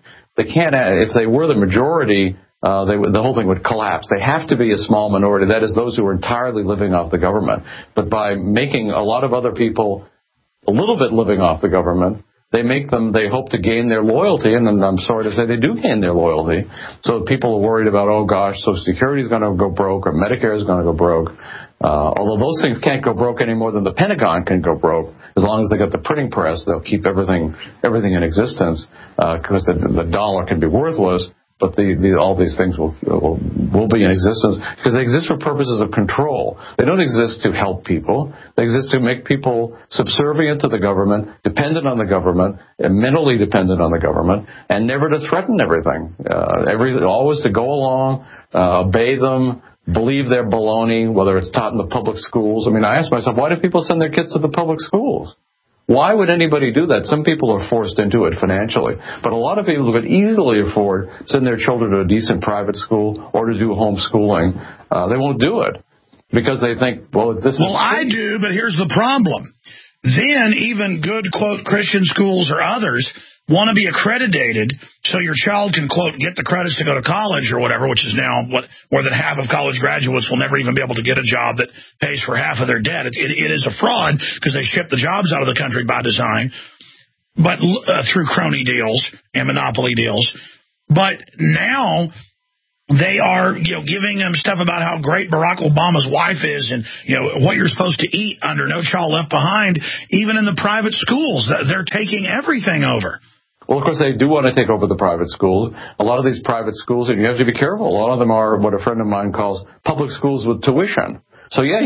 if they were the majority, the whole thing would collapse. They have to be a small minority. That is, those who are entirely living off the government. But by making a lot of other people a little bit living off the government, they hope to gain their loyalty, and I'm sorry to say they do gain their loyalty. So people are worried about, oh gosh, Social Security is going to go broke or Medicare is going to go broke. Although those things can't go broke any more than the Pentagon can go broke. As long as they got the printing press, they'll keep everything in existence, because the dollar can be worthless, but all these things will be in existence because they exist for purposes of control. They don't exist to help people. They exist to make people subservient to the government, dependent on the government, and mentally dependent on the government, and never to threaten everything. Always to go along, obey them, believe their baloney, whether it's taught in the public schools. I mean, I ask myself, why do people send their kids to the public schools? Why would anybody do that? Some people are forced into it financially, but a lot of people who could easily afford send their children to a decent private school or to do homeschooling, they won't do it because they think, well, this is... Well, I do, but here's the problem. Then even good, quote, Christian schools or others want to be accredited so your child can, quote, get the credits to go to college or whatever, which is now what more than half of college graduates will never even be able to get a job that pays for half of their debt. It is a fraud because they ship the jobs out of the country by design, but through crony deals and monopoly deals. But now they are, giving them stuff about how great Barack Obama's wife is and, what you're supposed to eat under No Child Left Behind. Even in the private schools, they're taking everything over. Well, of course, they do want to take over the private schools. A lot of these private schools, and you have to be careful, a lot of them are what a friend of mine calls public schools with tuition. So, yeah,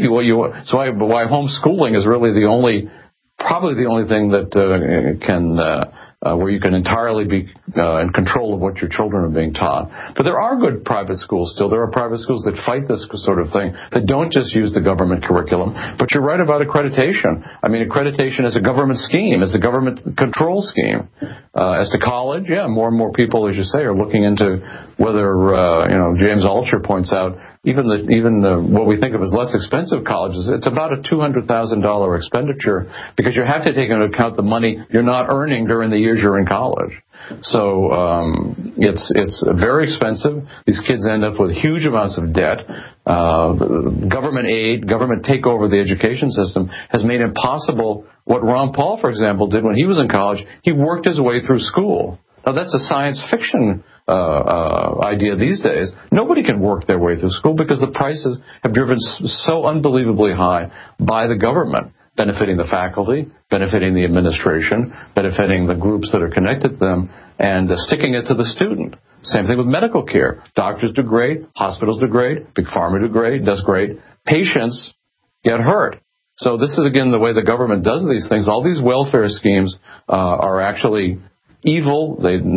why homeschooling is really probably the only thing that where you can entirely be in control of what your children are being taught. But there are good private schools still. There are private schools that fight this sort of thing, that don't just use the government curriculum. But you're right about accreditation. I mean, accreditation is a government scheme. It's a government control scheme. As to college, yeah, more and more people, as you say, are looking into whether, James Altucher points out, even what we think of as less expensive colleges, it's about a $200,000 expenditure because you have to take into account the money you're not earning during the years you're in college. So it's very expensive. These kids end up with huge amounts of debt. Government aid, government takeover of the education system has made impossible what Ron Paul, for example, did when he was in college. He worked his way through school. Now, that's a science fiction idea these days. Nobody can work their way through school because the prices have driven so unbelievably high by the government, benefiting the faculty, benefiting the administration, benefiting the groups that are connected to them, and sticking it to the student. Same thing with medical care. Doctors do great, hospitals do great, Big Pharma does great. Patients get hurt. So this is, again, the way the government does these things. All these welfare schemes are actually evil. It's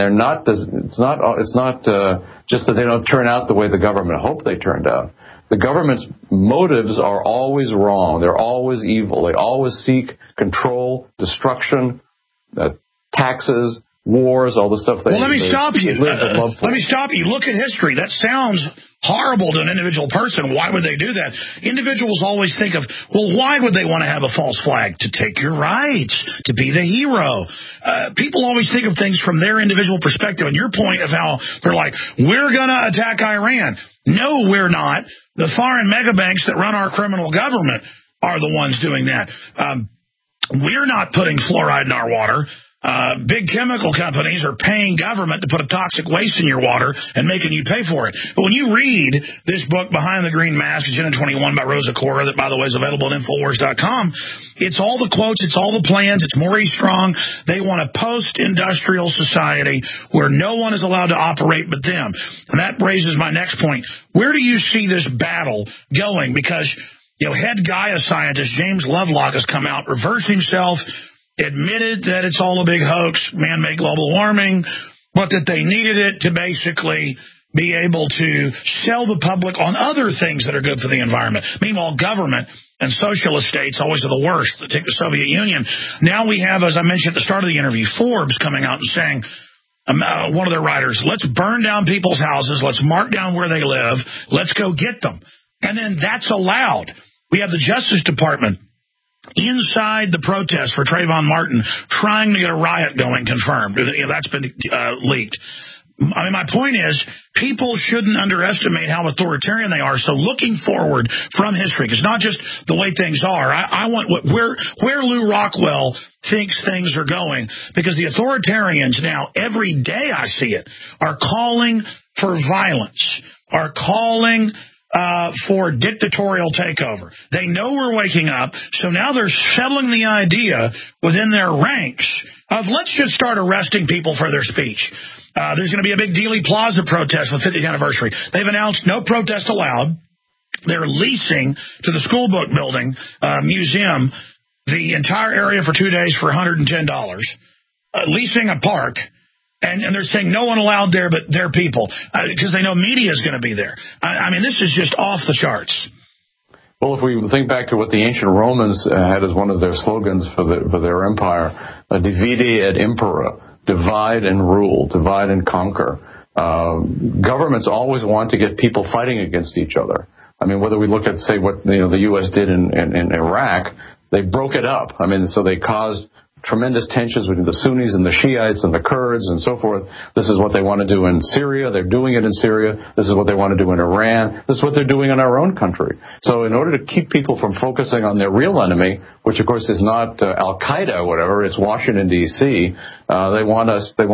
not just that they don't turn out the way the government hoped they turned out. The government's motives are always wrong. They're always evil. They always seek control, destruction, taxes, wars, all the stuff. Well, let me stop you. Let me stop you. Look at history. That sounds horrible to an individual person. Why would they do that? Individuals always think of, well, why would they want to have a false flag? To take your rights, to be the hero. People always think of things from their individual perspective. And your point of how they're like, we're going to attack Iran. No, we're not. The foreign mega banks that run our criminal government are the ones doing that. We're not putting fluoride in our water. Big chemical companies are paying government to put a toxic waste in your water and making you pay for it. But when you read this book, Behind the Green Mask, Agenda 21 by Rosa Cora, that, by the way, is available at Infowars.com, it's all the quotes, it's all the plans, it's Maurice Strong. They want a post-industrial society where no one is allowed to operate but them. And that raises my next point. Where do you see this battle going? Because, head Gaia scientist James Lovelock has come out, reversed himself, admitted that it's all a big hoax, man-made global warming, but that they needed it to basically be able to sell the public on other things that are good for the environment. Meanwhile, government and socialist states always are the worst. Take the Soviet Union. Now we have, as I mentioned at the start of the interview, Forbes coming out and saying, one of their writers, let's burn down people's houses, let's mark down where they live, let's go get them. And then that's allowed. We have the Justice Department inside the protest for Trayvon Martin, trying to get a riot going, confirmed. That's been leaked. I mean, my point is, people shouldn't underestimate how authoritarian they are. So looking forward from history, because not just the way things are, I want where Lew Rockwell thinks things are going, because the authoritarians now, every day I see it, are calling for violence, are calling for dictatorial takeover. They know we're waking up, so now they're settling the idea within their ranks of let's just start arresting people for their speech. There's going to be a big Dealey Plaza protest for the 50th anniversary. They've announced no protest allowed. They're leasing to the school book building museum the entire area for 2 days for $110, leasing a park. And they're saying no one allowed there but their people, because they know media is going to be there. I mean, this is just off the charts. Well, if we think back to what the ancient Romans had as one of their slogans for their empire, divide et impera, divide and rule, divide and conquer. Governments always want to get people fighting against each other. I mean, whether we look at, say, what the U.S. did in Iraq, they broke it up. I mean, so they caused tremendous tensions between the Sunnis and the Shiites and the Kurds and so forth. This is what they want to do in Syria. They're doing it in Syria. This is what they want to do in Iran. This is what they're doing in our own country. So in order to keep people from focusing on their real enemy, which of course is not Al-Qaeda or whatever, it's Washington, D.C., they want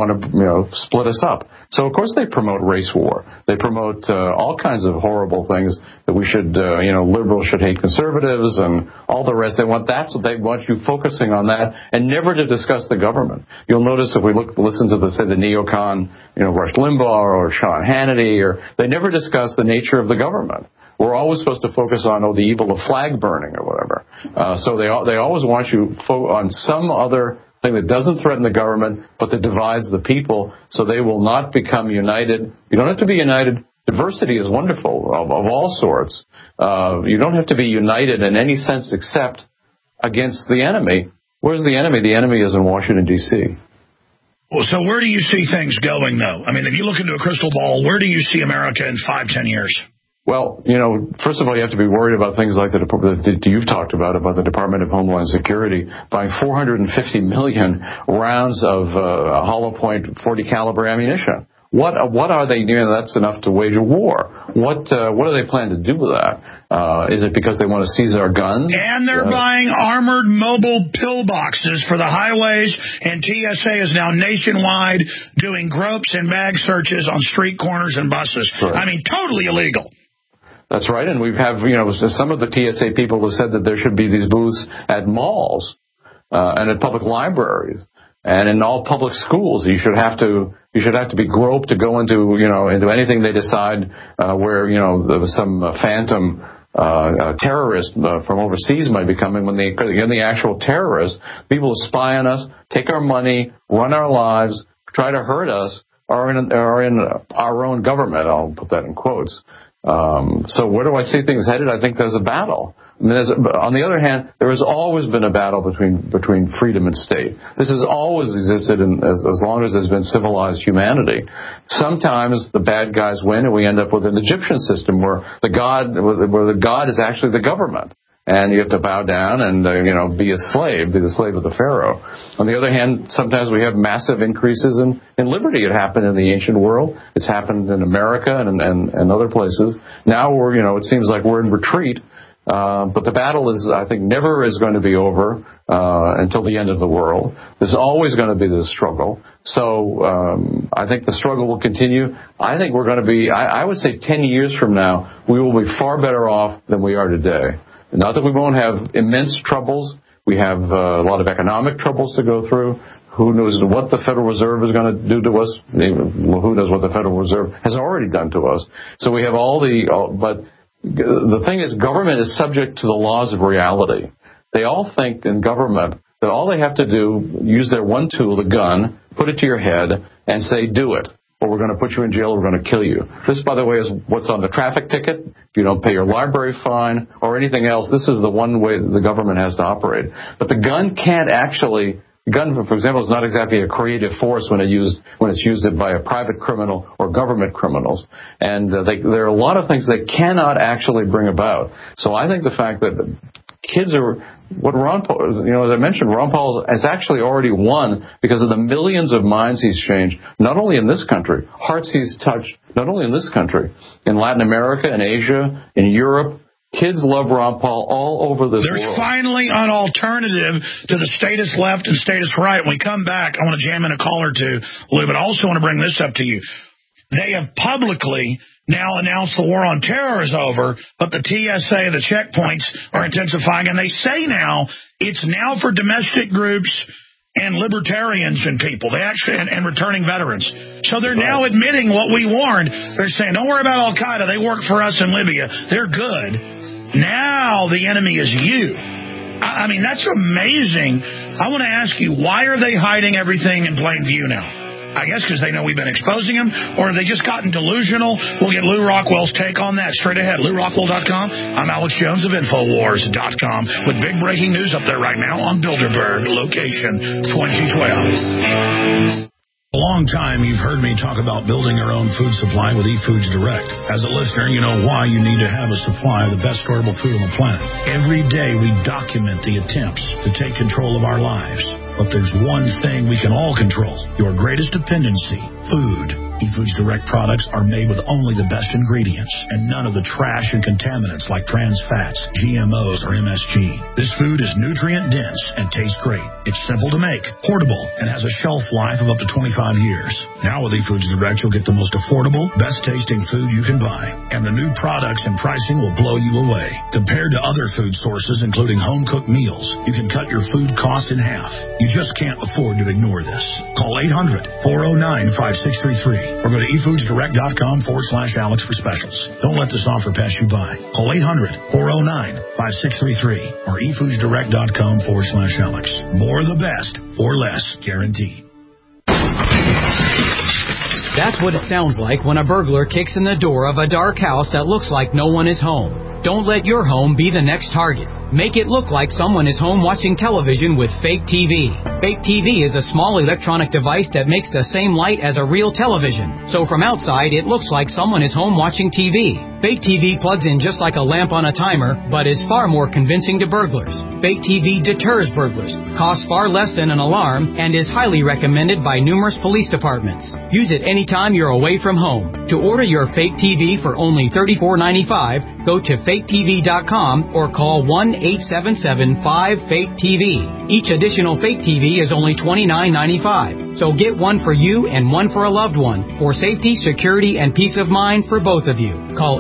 to split us up. So of course they promote race war. They promote all kinds of horrible things that we should, liberals should hate conservatives and all the rest. They want you focusing on that and never to discuss the government. You'll notice if we listen to the neocon, Rush Limbaugh or Sean Hannity, they never discuss the nature of the government. We're always supposed to focus on the evil of flag burning or whatever. So they always want you on some other thing that doesn't threaten the government, but that divides the people, so they will not become united. You don't have to be united. Diversity is wonderful of all sorts. You don't have to be united in any sense except against the enemy. Where's the enemy? The enemy is in Washington, D.C. Well, so where do you see things going, though? I mean, if you look into a crystal ball, where do you see America in 5-10 years? Well, first of all, you have to be worried about things like that you've talked about the Department of Homeland Security buying 450 million rounds of hollow point 40 caliber ammunition. What are they doing? That's enough to wage a war. What do they plan to do with that? Is it because they want to seize our guns? And they're buying armored mobile pillboxes for the highways, and TSA is now nationwide doing gropes and bag searches on street corners and buses. Right. I mean, totally illegal. That's right, and we have, some of the TSA people have said that there should be these booths at malls and at public libraries and in all public schools. You should have to be groped to go into anything they decide where some phantom terrorist from overseas might be coming. When the actual terrorists, people who spy on us, take our money, run our lives, try to hurt us, are in our own government. I'll put that in quotes. So where do I see things headed? I think there's a battle. I mean, on the other hand, there has always been a battle between freedom and state. This has always existed as long as there's been civilized humanity. Sometimes the bad guys win, and we end up with an Egyptian system where the god is actually the government. And you have to bow down and, be the slave of the pharaoh. On the other hand, sometimes we have massive increases in liberty. It happened in the ancient world. It's happened in America and other places. Now it seems like we're in retreat. But the battle is, I think, never is going to be over until the end of the world. There's always going to be this struggle. So I think the struggle will continue. I think we're going to be, I would say 10 years from now, we will be far better off than we are today. Not that we won't have immense troubles. We have a lot of economic troubles to go through. Who knows what the Federal Reserve is going to do to us? Who knows what the Federal Reserve has already done to us? So we have but the thing is, government is subject to the laws of reality. They all think in government that all they have to do, use their one tool, the gun, put it to your head, and say, do it, or we're going to put you in jail, or we're going to kill you. This, by the way, is what's on the traffic ticket. If you don't pay your library fine or anything else, this is the one way that the government has to operate. But the gun can't actually... The gun, for example, is not exactly a creative force when it's used by a private criminal or government criminals. And there are a lot of things they cannot actually bring about. So I think the fact that kids are... What Ron Paul, as I mentioned, Ron Paul has actually already won because of the millions of minds he's changed, not only in this country, hearts he's touched, not only in this country, in Latin America, in Asia, in Europe. Kids love Ron Paul all over this world. There's finally an alternative to the status left and status right. When we come back, I want to jam in a call or two, Lou, but I also want to bring this up to you. They have publicly now announced the war on terror is over, but the TSA, the checkpoints, are intensifying, and they say now it's now for domestic groups and libertarians and people. They actually and returning veterans. So they're now admitting what we warned. They're saying, don't worry about Al-Qaeda. They work for us in Libya. They're good. Now the enemy is you. I mean, that's amazing. I want to ask you, why are they hiding everything in plain view now? I guess because they know we've been exposing them, or have they just gotten delusional? We'll get Lou Rockwell's take on that straight ahead. LouRockwell.com. I'm Alex Jones of Infowars.com with big breaking news up there right now on Bilderberg, location 2012. A long time you've heard me talk about building your own food supply with eFoods Direct. As a listener, you know why you need to have a supply of the best storable food on the planet. Every day we document the attempts to take control of our lives. But there's one thing we can all control, your greatest dependency, food. eFoods Direct products are made with only the best ingredients and none of the trash and contaminants like trans fats, GMOs, or MSG. This food is nutrient dense and tastes great. It's simple to make, portable, and has a shelf life of up to 25 years. Now with eFoods Direct, you'll get the most affordable, best tasting food you can buy. And the new products and pricing will blow you away. Compared to other food sources, including home-cooked meals, you can cut your food costs in half. You just can't afford to ignore this. Call 800-409-5633 or go to eFoodsDirect.com/Alex for specials. Don't let this offer pass you by. Call 800-409-5633 or eFoodsDirect.com/Alex. More of the best for less, guaranteed. That's what it sounds like when a burglar kicks in the door of a dark house that looks like no one is home. Don't let your home be the next target. Make it look like someone is home watching television with Fake TV. Fake TV is a small electronic device that makes the same light as a real television. So from outside, it looks like someone is home watching TV. Fake TV plugs in just like a lamp on a timer, but is far more convincing to burglars. Fake TV deters burglars, costs far less than an alarm, and is highly recommended by numerous police departments. Use it anytime you're away from home. To order your Fake TV for only $34.95, go to faketv.com or call 1-877-5-FAKE-TV. Each additional Fake TV is only $29.95. So get one for you and one for a loved one, for safety, security, and peace of mind for both of you. Call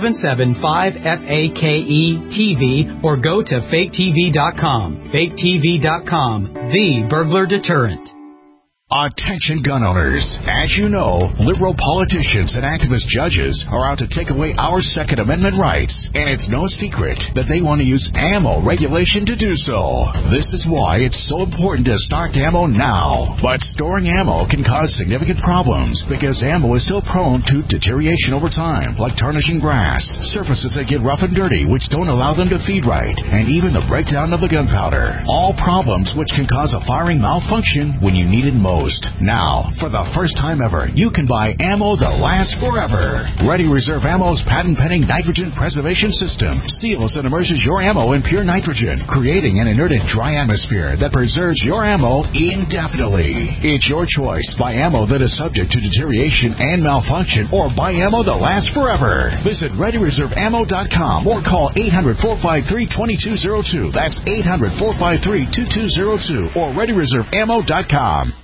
877-5-FAKE-TV or go to faketv.com. faketv.com, the burglar deterrent. Attention gun owners. As you know, liberal politicians and activist judges are out to take away our Second Amendment rights, and it's no secret that they want to use ammo regulation to do so. This is why it's so important to stock ammo now. But storing ammo can cause significant problems because ammo is so prone to deterioration over time, like tarnishing brass, surfaces that get rough and dirty which don't allow them to feed right, and even the breakdown of the gunpowder. All problems which can cause a firing malfunction when you need it most. most. Now, for the first time ever, you can buy ammo that lasts forever. Ready Reserve Ammo's patent-pending nitrogen preservation system seals and immerses your ammo in pure nitrogen, creating an inerted dry atmosphere that preserves your ammo indefinitely. It's your choice. Buy ammo that is subject to deterioration and malfunction, or buy ammo that lasts forever. Visit ReadyReserveAmmo.com or call 800-453-2202. That's 800-453-2202 or ReadyReserveAmmo.com.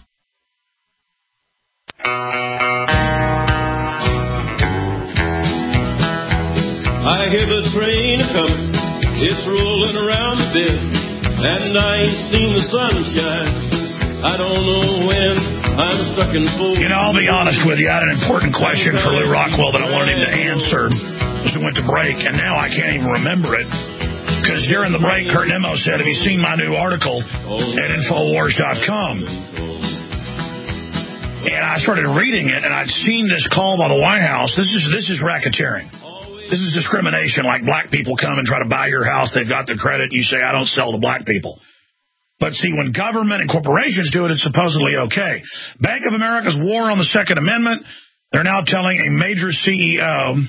I hear the train coming, it's rolling around the bend, and I ain't seen the sunshine. I don't know when I'm stuck in full. You know, I'll be honest with you. I had an important question for Lou Rockwell that I wanted him to answer as we went to break, and now I can't even remember it. Because during the break, Kurt Nimmo said, have you seen my new article at Infowars.com? And I started reading it, and I'd seen this call by the White House. This is racketeering. This is discrimination, like black people come and try to buy your house. They've got the credit. You say, I don't sell to black people. But see, when government and corporations do it, it's supposedly okay. Bank of America's war on the Second Amendment, they're now telling a major CEO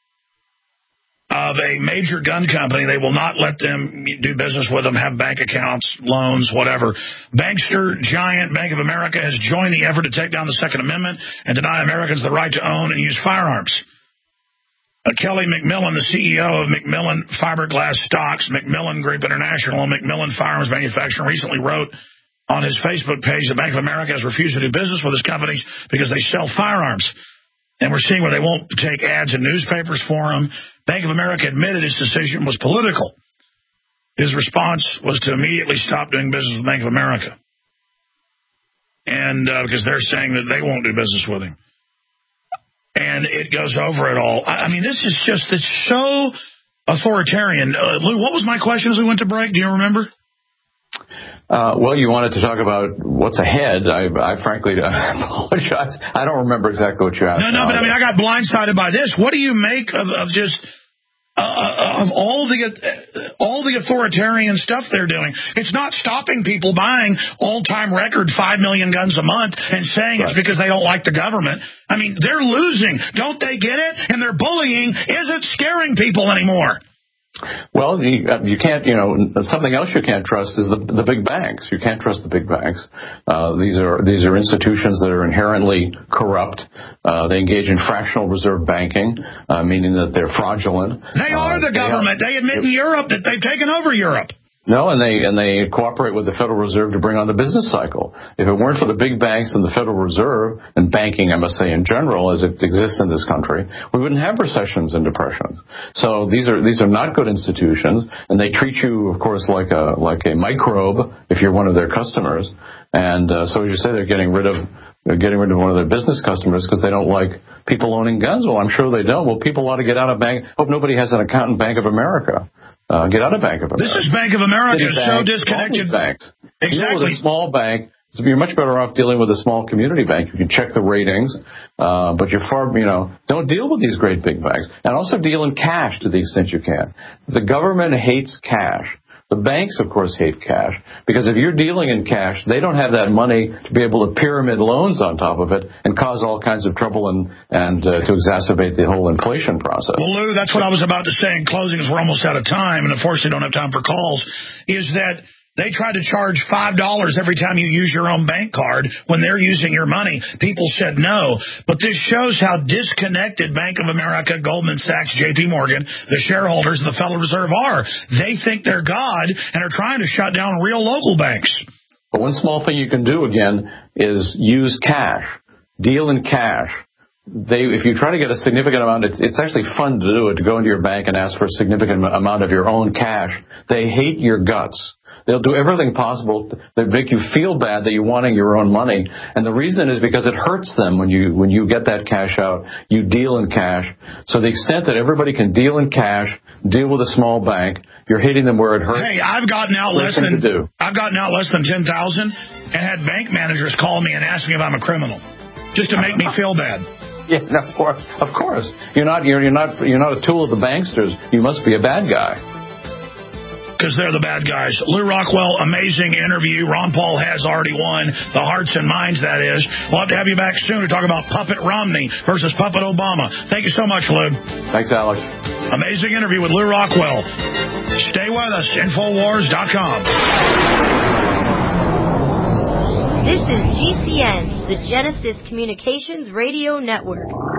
of a major gun company they will not let them do business with them, have bank accounts, loans, whatever. Bankster giant Bank of America has joined the effort to take down the Second Amendment and deny Americans the right to own and use firearms. Kelly McMillan, the CEO of McMillan Fiberglass Stocks, McMillan Group International, and McMillan Firearms Manufacturing, recently wrote on his Facebook page that Bank of America has refused to do business with his companies because they sell firearms. And we're seeing where they won't take ads in newspapers for them. Bank of America admitted its decision was political. His response was to immediately stop doing business with Bank of America. And because they're saying that they won't do business with him. And it goes over it all. I mean, this is just, it's so authoritarian. Lou, what was my question as we went to break? Do you remember? Well, you wanted to talk about what's ahead. I frankly apologize. I don't remember exactly what you asked. No, but I mean, I got blindsided by this. What do you make of just of all the authoritarian stuff they're doing? It's not stopping people buying all-time record 5 million guns a month and saying it's because they don't like the government. I mean, they're losing. Don't they get it? And their bullying isn't scaring people anymore. Well, you can't, something else you can't trust is the big banks. You can't trust the big banks. These are institutions that are inherently corrupt. They engage in fractional reserve banking, meaning that they're fraudulent. They are the government. They admit in Europe that they've taken over Europe. No, and they cooperate with the Federal Reserve to bring on the business cycle. If it weren't for the big banks and the Federal Reserve, and banking, I must say, in general, as it exists in this country, we wouldn't have recessions and depressions. So these are not good institutions, and they treat you, of course, like a microbe if you're one of their customers. And so as you say, they're getting rid of one of their business customers because they don't like people owning guns. Well, I'm sure they don't. Well, people ought to get out of bank. Hope nobody has an account in Bank of America. Get out of Bank of America. This is Bank of America. It's so disconnected. Banks. Exactly. With a small bank, so you're much better off dealing with a small community bank. You can check the ratings, but you're don't deal with these great big banks. And also deal in cash to the extent you can. The government hates cash. The banks, of course, hate cash because if you're dealing in cash, they don't have that money to be able to pyramid loans on top of it and cause all kinds of trouble and to exacerbate the whole inflation process. Well, Lou, that's what I was about to say in closing, as we're almost out of time, and unfortunately don't have time for calls, is that they try to charge $5 every time you use your own bank card when they're using your money. People said no. But this shows how disconnected Bank of America, Goldman Sachs, J.P. Morgan, the shareholders, and the Federal Reserve are. They think they're God and are trying to shut down real local banks. But one small thing you can do, again, is use cash. Deal in cash. If you try to get a significant amount, it's actually fun to do it, to go into your bank and ask for a significant amount of your own cash. They hate your guts. They'll do everything possible to make you feel bad that you're wanting your own money. And the reason is because it hurts them when you get that cash out. You deal in cash. So the extent that everybody can deal in cash, deal with a small bank, you're hitting them where it hurts. Hey, I've gotten out less than 10,000 and had bank managers call me and ask me if I'm a criminal, just to make me feel bad. Yeah, of course. You're not a tool of the banksters. You must be a bad guy. because they're the bad guys. Lou Rockwell, amazing interview. Ron Paul has already won the hearts and minds, that is. We'll have to have you back soon to talk about Puppet Romney versus Puppet Obama. Thank you so much, Lou. Thanks, Alex. Amazing interview with Lou Rockwell. Stay with us, Infowars.com. This is GCN, the Genesis Communications Radio Network.